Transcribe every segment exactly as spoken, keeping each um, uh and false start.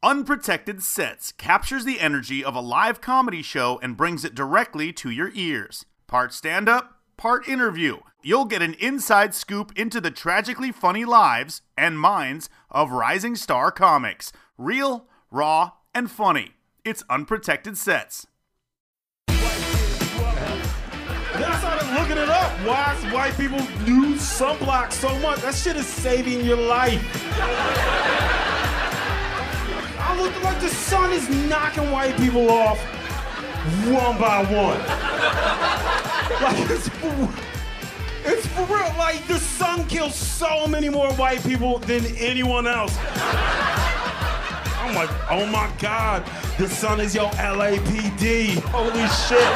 Unprotected Sets captures the energy of a live comedy show and brings it directly to your ears. Part stand-up, part interview. You'll get an inside scoop into the tragically funny lives and minds of rising star comics. Real, raw, and funny. It's Unprotected Sets. Then I started looking it up. Why white people use sunblock so much? That shit is saving your life. I look like the sun is knocking white people off one by one. Like it's for, it's for real. Like the sun kills so many more white people than anyone else. I'm like, oh my God, the sun is your L A P D. Holy shit.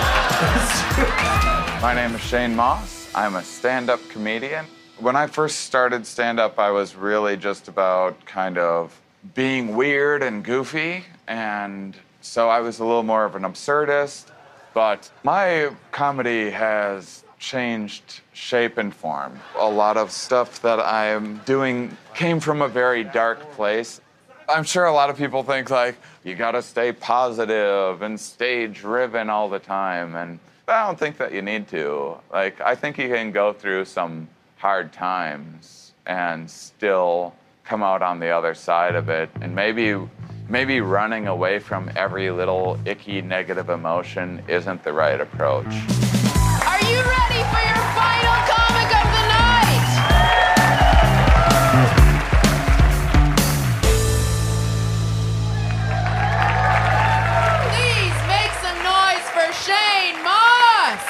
My name is Shane Moss. I'm a stand-up comedian. When I first started stand-up, I was really just about kind of being weird and goofy, and so I was a little more of an absurdist, but my comedy has changed shape and form. A lot of stuff that I'm doing came from a very dark place. I'm sure a lot of people think, like, you gotta stay positive and stay driven all the time, and I don't think that you need to. Like, I think you can go through some hard times and still come out on the other side of it, and maybe maybe running away from every little icky negative emotion isn't the right approach. Are you ready for your final comic of the night? Please make some noise for Shane Moss.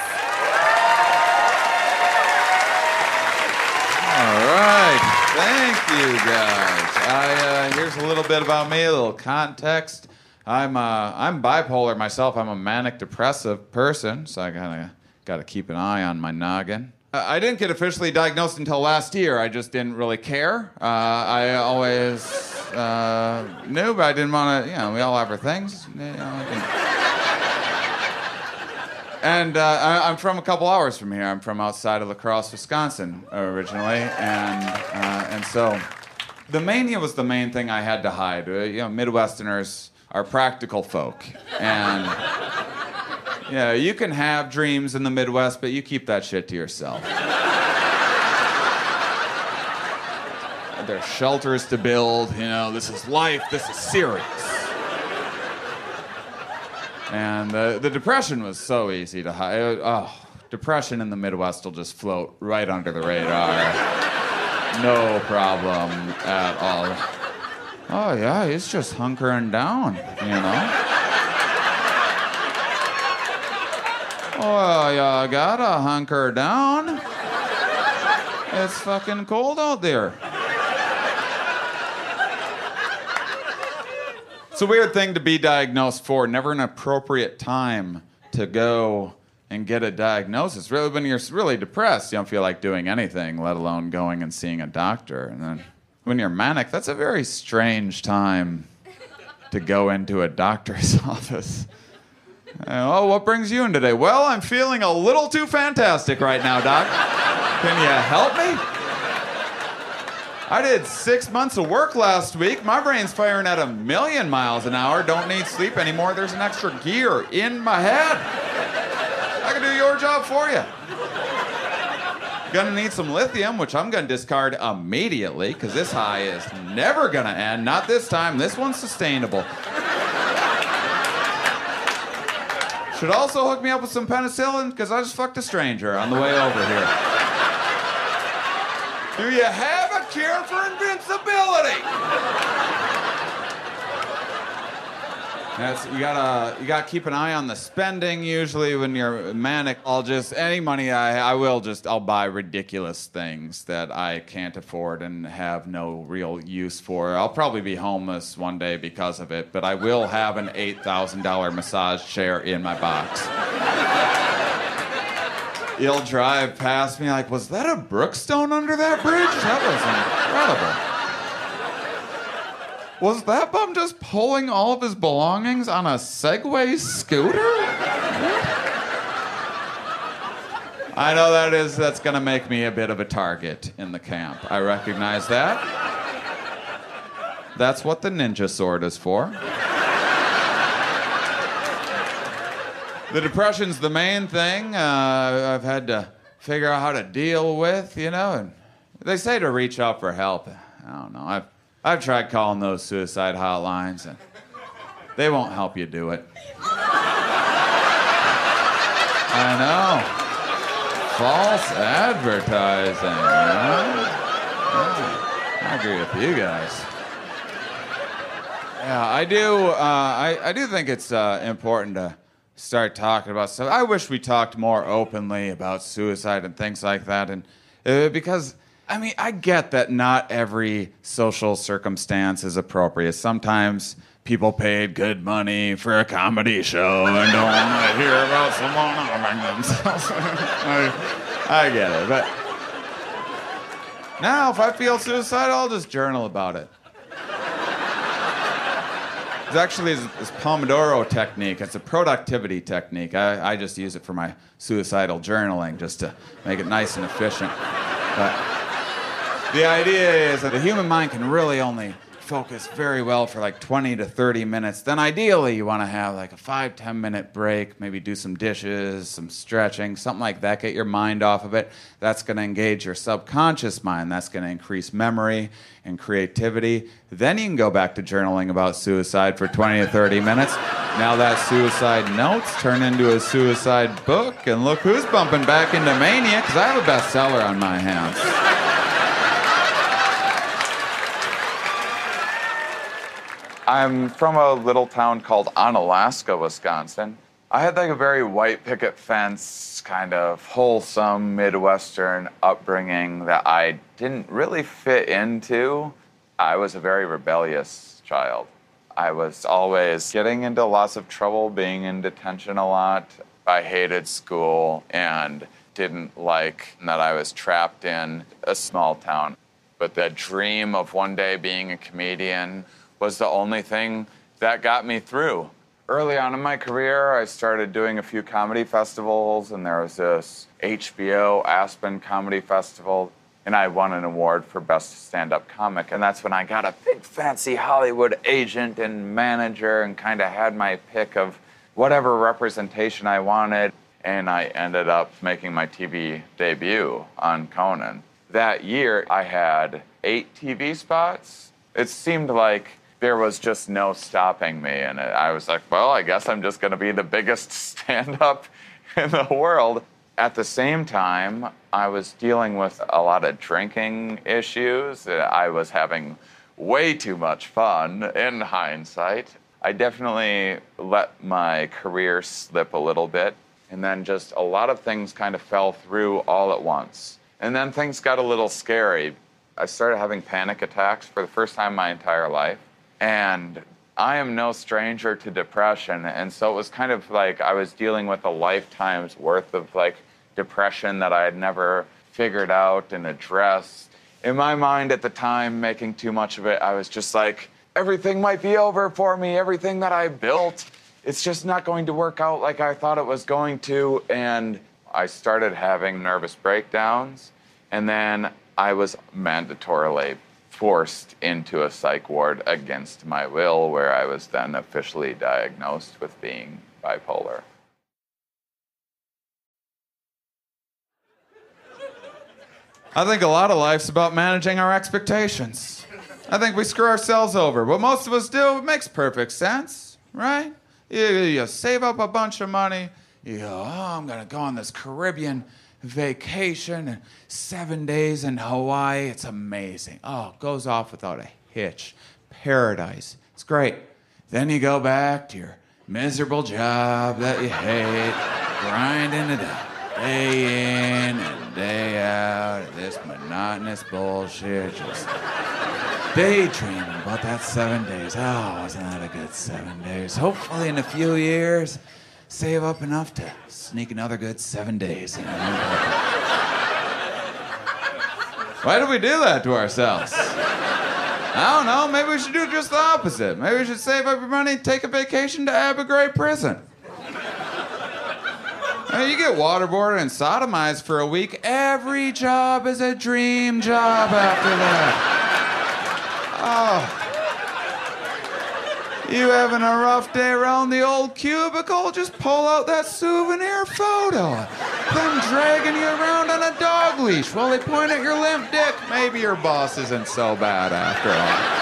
All right. Thank you, guys. I, uh, here's a little bit about me, a little context. I'm uh, I'm bipolar myself. I'm a manic depressive person, so I kind of got to keep an eye on my noggin. Uh, I didn't get officially diagnosed until last year. I just didn't really care. Uh, I always uh, knew, but I didn't want to. You know, we all have our things. You know, I didn't... And uh, I, I'm from a couple hours from here. I'm from outside of La Crosse, Wisconsin, originally, and uh, and so the mania was the main thing I had to hide. Uh, you know, Midwesterners are practical folk, and yeah, you can have dreams in the Midwest, but you keep that shit to yourself. There's shelters to build. You know, this is life. This is serious. And the, the depression was so easy to hide. Oh, depression in the Midwest will just float right under the radar. No problem at all. Oh, yeah, he's just hunkering down, you know? Oh, you gotta hunker down. It's fucking cold out there. It's a weird thing to be diagnosed for. Never an appropriate time to go and get a diagnosis. Really, when you're really depressed, you don't feel like doing anything, let alone going and seeing a doctor. And then when you're manic, that's a very strange time to go into a doctor's office. Uh, oh, what brings you in today? Well, I'm feeling a little too fantastic right now, Doc. Can you help me? I did six months of work last week. My brain's firing at a million miles an hour. Don't need sleep anymore. There's an extra gear in my head. I can do your job for you. Gonna need some lithium, which I'm gonna discard immediately, because this high is never gonna end. Not this time. This one's sustainable. Should also hook me up with some penicillin, because I just fucked a stranger on the way over here. Do you have a cure for invincibility? That's, you gotta you gotta keep an eye on the spending. Usually when you're manic, I'll just any money I I will just I'll buy ridiculous things that I can't afford and have no real use for. I'll probably be homeless one day because of it, but I will have an eight thousand dollar massage chair in my box. You'll drive past me like, was that a Brookstone under that bridge? That was incredible. Was that bum just pulling all of his belongings on a Segway scooter? I know that is, that's gonna make me a bit of a target in the camp. I recognize that. That's what the ninja sword is for. The depression's the main thing uh, I've had to figure out how to deal with, you know, and they say to reach out for help. I don't know. I've, I've tried calling those suicide hotlines, and they won't help you do it. I know. False advertising, huh? Yeah, I agree with you guys. Yeah, I do. Uh, I, I do think it's uh, important to start talking about stuff. I wish we talked more openly about suicide and things like that, and uh, because I mean, I get that not every social circumstance is appropriate. Sometimes people paid good money for a comedy show and don't want to hear about someone harming themselves. I, I get it, but now if I feel suicidal, I'll just journal about it. It's actually this, this Pomodoro technique. It's a productivity technique. I, I just use it for my suicidal journaling just to make it nice and efficient. But the idea is that the human mind can really only focus very well for like twenty to thirty minutes. Then ideally you want to have like a five, ten minute break, maybe do some dishes, some stretching, something like that. Get your mind off of it. That's going to engage your subconscious mind. That's going to increase memory and creativity. Then you can go back to journaling about suicide for twenty to thirty minutes. Now that suicide notes turn into a suicide book, and look who's bumping back into mania, because I have a bestseller on my hands. I'm from a little town called Onalaska, Wisconsin. I had like a very white picket fence, kind of wholesome Midwestern upbringing that I didn't really fit into. I was a very rebellious child. I was always getting into lots of trouble, being in detention a lot. I hated school and didn't like that I was trapped in a small town. But the dream of one day being a comedian was the only thing that got me through. Early on in my career, I started doing a few comedy festivals, and there was this H B O Aspen Comedy Festival, and I won an award for Best Stand-Up Comic, and that's when I got a big fancy Hollywood agent and manager and kind of had my pick of whatever representation I wanted, and I ended up making my T V debut on Conan. That year, I had eight T V spots. It seemed like there was just no stopping me. And I was like, well, I guess I'm just going to be the biggest stand-up in the world. At the same time, I was dealing with a lot of drinking issues. I was having way too much fun in hindsight. I definitely let my career slip a little bit. And then just a lot of things kind of fell through all at once. And then things got a little scary. I started having panic attacks for the first time in my entire life. And I am no stranger to depression. And so it was kind of like I was dealing with a lifetime's worth of like depression that I had never figured out and addressed. In my mind at the time, making too much of it, I was just like, everything might be over for me. Everything that I built, it's just not going to work out like I thought it was going to. And I started having nervous breakdowns. And then I was mandatorily forced into a psych ward against my will, where I was then officially diagnosed with being bipolar. I think a lot of life's about managing our expectations. I think we screw ourselves over. What most of us do, it makes perfect sense, right? You, you save up a bunch of money. You go, oh, I'm going to go on this Caribbean vacation and seven days in Hawaii. It's amazing. Oh, it goes off without a hitch. Paradise. It's great. Then you go back to your miserable job that you hate, grinding it out, day in and day out, this monotonous bullshit, just daydreaming about that seven days. Oh, wasn't that a good seven days? Hopefully in a few years, save up enough to sneak another good seven days in. Why do we do that to ourselves? I don't know. Maybe we should do just the opposite. Maybe we should save up your money and take a vacation to Abu Ghraib prison. I mean, you get waterboarded and sodomized for a week. Every job is a dream job after that. Oh. You having a rough day around the old cubicle? Just pull out that souvenir photo. Them dragging you around on a dog leash while they point at your limp dick. Maybe your boss isn't so bad after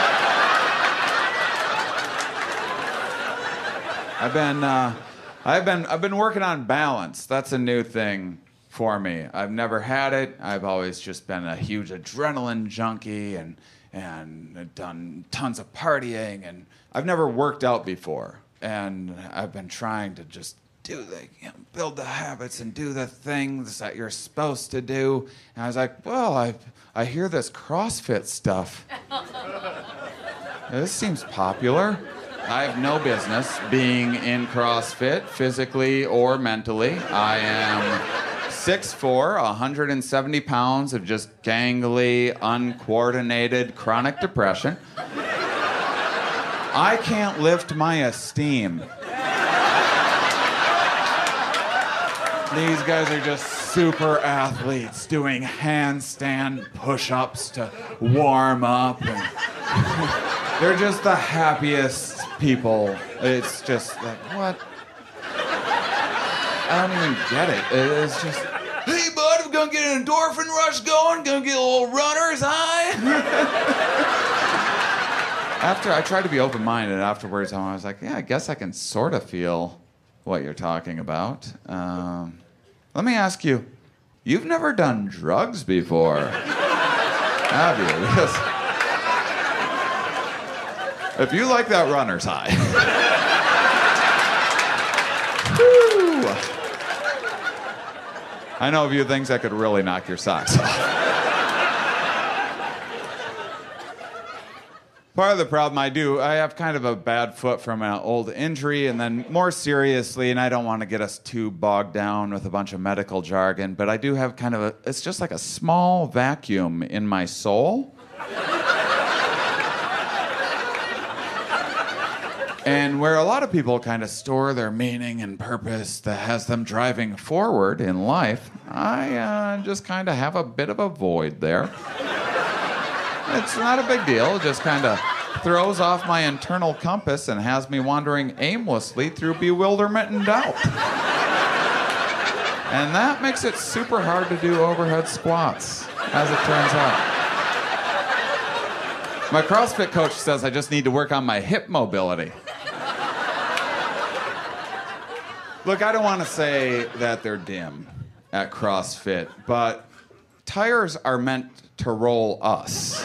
all. I've been, uh, I've been, I've been working on balance. That's a new thing for me. I've never had it. I've always just been a huge adrenaline junkie and and done tons of partying, and I've never worked out before. And I've been trying to just do the, you know, build the habits and do the things that you're supposed to do. And I was like, well, I I hear this CrossFit stuff. This seems popular. I have no business being in CrossFit, physically or mentally. I am six foot four, one hundred seventy pounds of just gangly, uncoordinated, chronic depression. I can't lift my esteem. These guys are just super athletes doing handstand push-ups to warm up. And they're just the happiest people. It's just like, what? I don't even get it. It's just, hey, bud, we're gonna get an endorphin rush going, gonna get a little runner's high. After I tried to be open-minded afterwards, I was like, yeah, I guess I can sort of feel what you're talking about. Um, let me ask you, you've never done drugs before, have you? Because if you like that runner's high, whew, I know a few things that could really knock your socks off. Part of the problem I do, I have kind of a bad foot from an old injury, and then more seriously, and I don't want to get us too bogged down with a bunch of medical jargon, but I do have kind of a, it's just like a small vacuum in my soul. And where a lot of people kind of store their meaning and purpose that has them driving forward in life, I uh, just kind of have a bit of a void there. It's not a big deal. It just kind of throws off my internal compass and has me wandering aimlessly through bewilderment and doubt. And that makes it super hard to do overhead squats, as it turns out. My CrossFit coach says I just need to work on my hip mobility. Look, I don't want to say that they're dim at CrossFit, but tires are meant to roll us.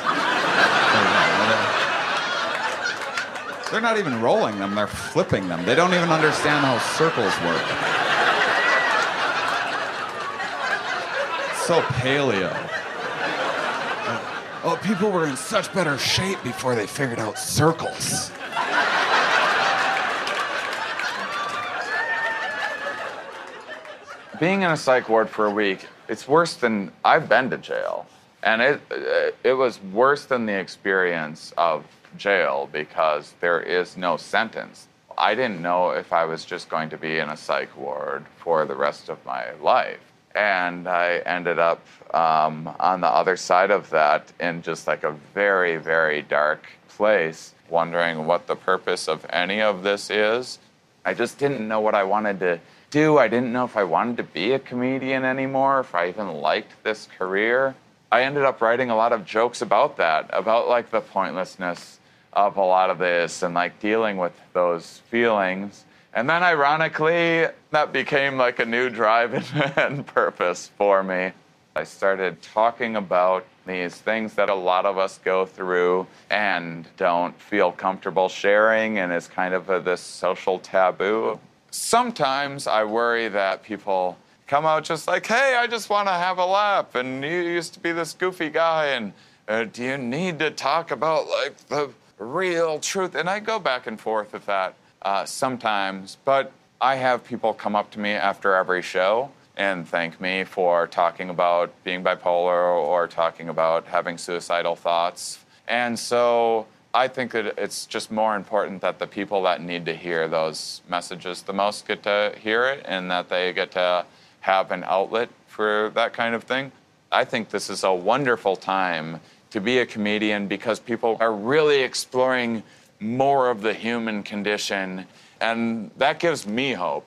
They're not even rolling them, they're flipping them. They don't even understand how circles work. So paleo. Oh, people were in such better shape before they figured out circles. Being in a psych ward for a week, it's worse than, I've been to jail. And it, it was worse than the experience of jail because there is no sentence. I didn't know if I was just going to be in a psych ward for the rest of my life. And I ended up um, on the other side of that in just like a very, very dark place, wondering what the purpose of any of this is. I just didn't know what I wanted to do. I didn't know if I wanted to be a comedian anymore, if I even liked this career. I ended up writing a lot of jokes about that, about like the pointlessness of a lot of this and like dealing with those feelings. And then ironically, that became like a new drive and purpose for me. I started talking about these things that a lot of us go through and don't feel comfortable sharing, and it's kind of a, this social taboo. Sometimes I worry that people come out just like, hey, I just want to have a laugh, and you used to be this goofy guy, and uh, do you need to talk about like the real truth? And I go back and forth with that uh, sometimes, but I have people come up to me after every show and thank me for talking about being bipolar or talking about having suicidal thoughts. And so I think that it's just more important that the people that need to hear those messages the most get to hear it, and that they get to have an outlet for that kind of thing. I think this is a wonderful time to be a comedian because people are really exploring more of the human condition, and that gives me hope.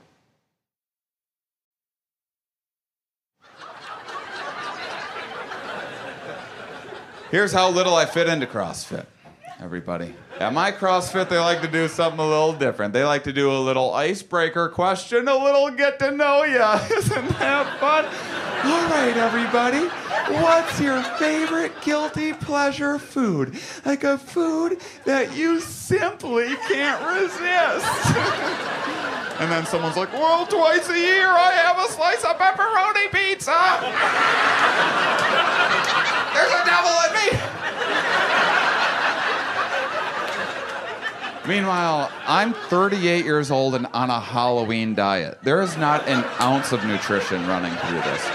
Here's how little I fit into CrossFit, everybody. At my CrossFit, they like to do something a little different. They like to do a little icebreaker question, a little get to know ya. Isn't that fun? All right, everybody. What's your favorite guilty pleasure food? Like a food that you simply can't resist. And then someone's like, well, twice a year I have a slice of pepperoni pizza. There's a devil in me. Meanwhile, I'm thirty-eight years old and on a Halloween diet. There is not an ounce of nutrition running through this.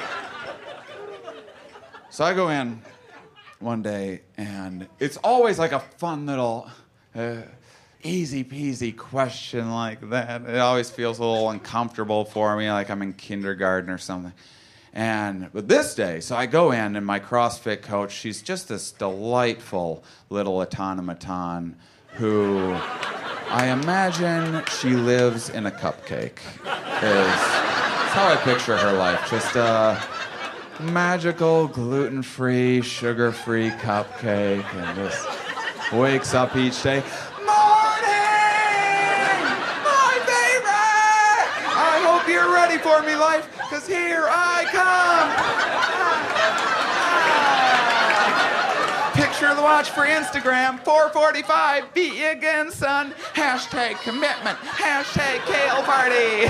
So I go in one day, and it's always like a fun little uh, easy peasy question like that. It always feels a little uncomfortable for me, like I'm in kindergarten or something. And but this day, so I go in, and my CrossFit coach, she's just this delightful little automaton who I imagine she lives in a cupcake. Is how I picture her life. Just a magical, gluten-free, sugar-free cupcake, and just wakes up each day. Morning! My favorite! I hope you're ready for me, life, because here I come! Picture the watch for Instagram, four forty-five, beat you again, son. Hashtag commitment, hashtag kale party.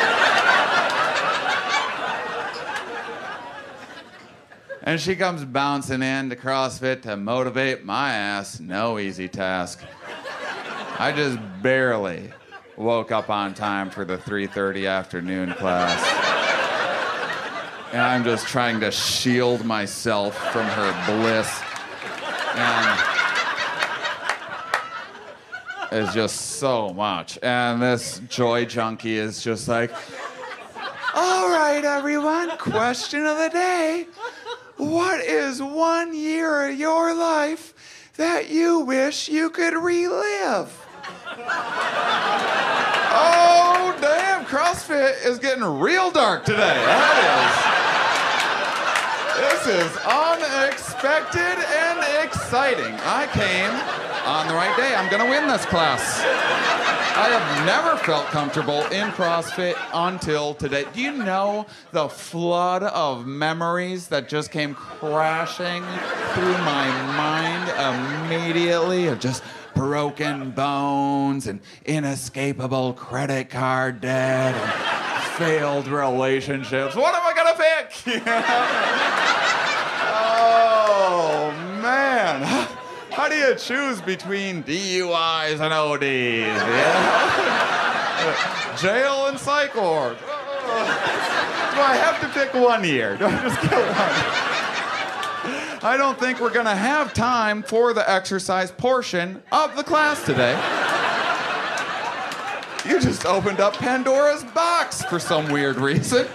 And she comes bouncing in to CrossFit to motivate my ass. No easy task. I just barely woke up on time for the three thirty afternoon class. And I'm just trying to shield myself from her bliss. And it's just so much. And this joy junkie is just like, all right, everyone, question of the day. What is one year of your life that you wish you could relive? Oh, damn, CrossFit is getting real dark today. That is. This is unexpected and exciting. I came on the right day. I'm going to win this class. I have never felt comfortable in CrossFit until today. Do you know the flood of memories that just came crashing through my mind immediately of just broken bones and inescapable credit card debt and failed relationships? What am I going to pick? Oh, man. How do you choose between D U Is and O Ds? Yeah? Jail and psych ward. Do I have to pick one year? Do I just get one? I don't think we're going to have time for the exercise portion of the class today. You just opened up Pandora's box for some weird reason.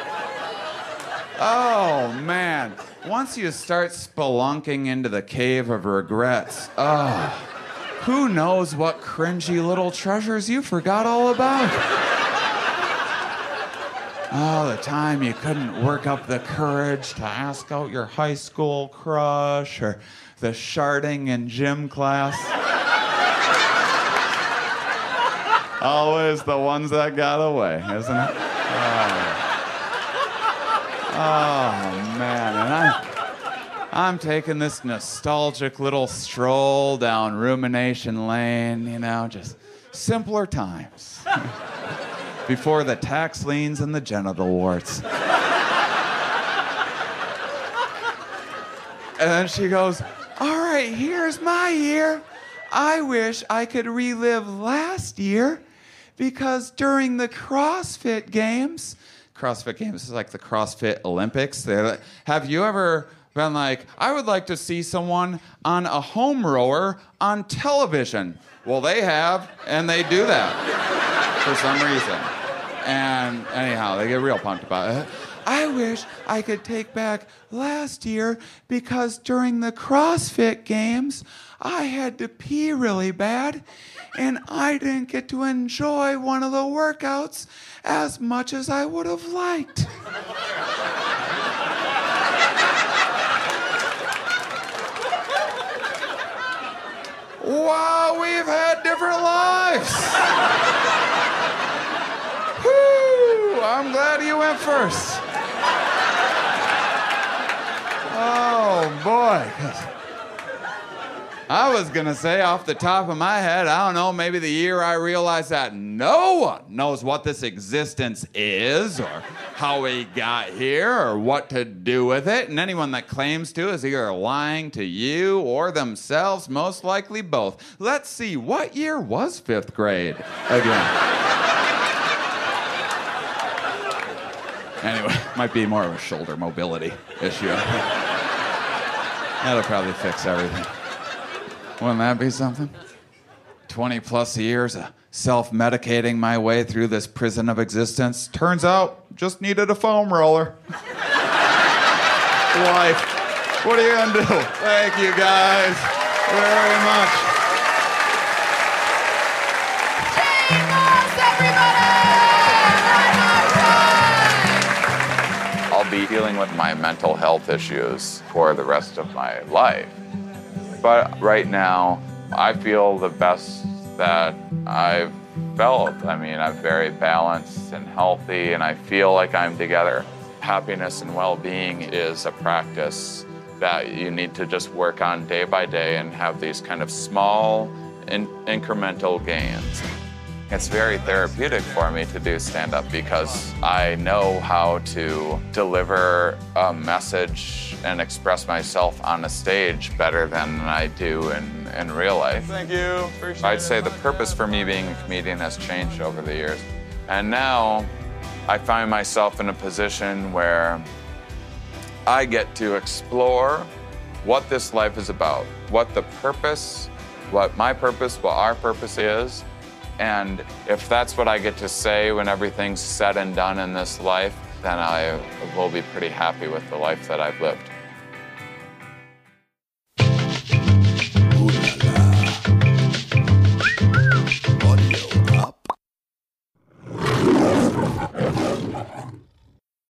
Oh, man. Once you start spelunking into the cave of regrets, oh, who knows what cringy little treasures you forgot all about. Oh, the time you couldn't work up the courage to ask out your high school crush, or the sharding in gym class. Always the ones that got away, isn't it? Oh. Oh, man, and I'm, I'm taking this nostalgic little stroll down Rumination Lane, you know, just simpler times. Before the tax liens and the genital warts. And then she goes, all right, here's my year. I wish I could relive last year because during the CrossFit Games, CrossFit Games is like the CrossFit Olympics. Like, have you ever been like, I would like to see someone on a home rower on television? Well, they have, and they do that for some reason. And anyhow, they get real pumped about it. I wish I could take back last year because during the CrossFit Games, I had to pee really bad, and I didn't get to enjoy one of the workouts as much as I would have liked. Wow, we've had different lives. Whew, I'm glad you went first. Oh, boy. I was going to say off the top of my head, I don't know, maybe the year I realized that no one knows what this existence is or how we got here or what to do with it. And anyone that claims to is either lying to you or themselves, most likely both. Let's see, what year was fifth grade again? Anyway, might be more of a shoulder mobility issue. That'll probably fix everything. Wouldn't that be something? twenty plus years of self-medicating my way through this prison of existence. Turns out, just needed a foam roller. Life. What are you gonna do? Thank you guys very much. I'll be dealing with my mental health issues for the rest of my life. But right now, I feel the best that I've felt. I mean, I'm very balanced and healthy, and I feel like I'm together. Happiness and well-being is a practice that you need to just work on day by day and have these kind of small in- incremental gains. It's very therapeutic for me to do stand-up because I know how to deliver a message and express myself on a stage better than I do in, in real life. Thank you. Appreciate I'd it. say the purpose for me being a comedian has changed over the years. And now I find myself in a position where I get to explore what this life is about, what the purpose, what my purpose, what our purpose is. And if that's what I get to say when everything's said and done in this life, then I will be pretty happy with the life that I've lived.